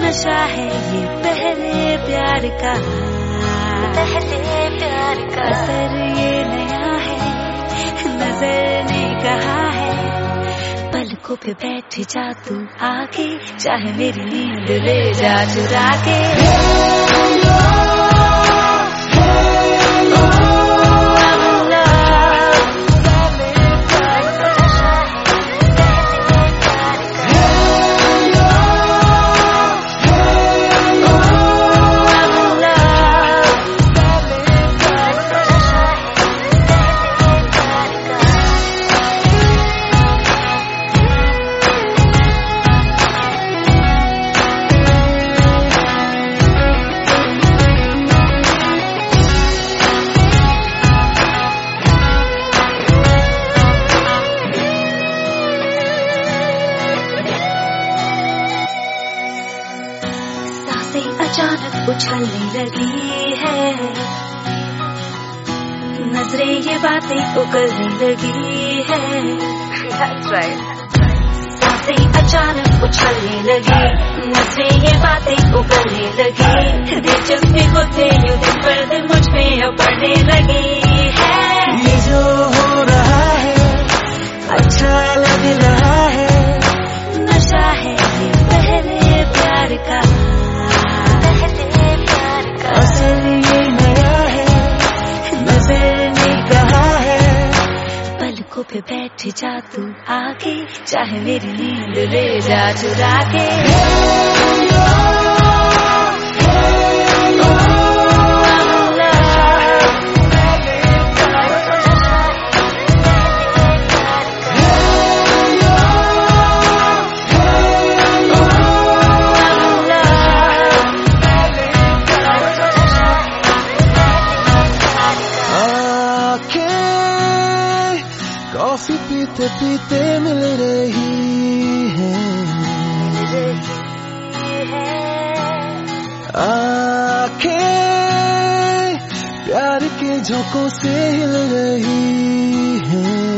नशा है ये पहले प्यार का, असर ये नया है, नजर ने कहा है। पलकों पे बैठ जा तू आके, चाहे मेरी नींद ले जा चुरा के। अचानक उछलने लगी है, नजरें ये बातें उगलने लगी है। That's right. सांसें अचानक उछलने लगी, नजरें ये बातें उगलने लगी। दिलचस्पी को थे यूं दिन पर दिन मुझ में अब बढ़ने लगी है। ये जो हो रहा है अच्छा लग रहा है, नशा है ये पहले प्यार का, असर ये नया है, नजर ने कहा है। पलकों पे बैठ जा तू आके, चाहे मेरी नींद ले जा चुरा के। कॉफी पीते पीते मिल रही है, आंखें प्यार के झोंकों से हिल रही है।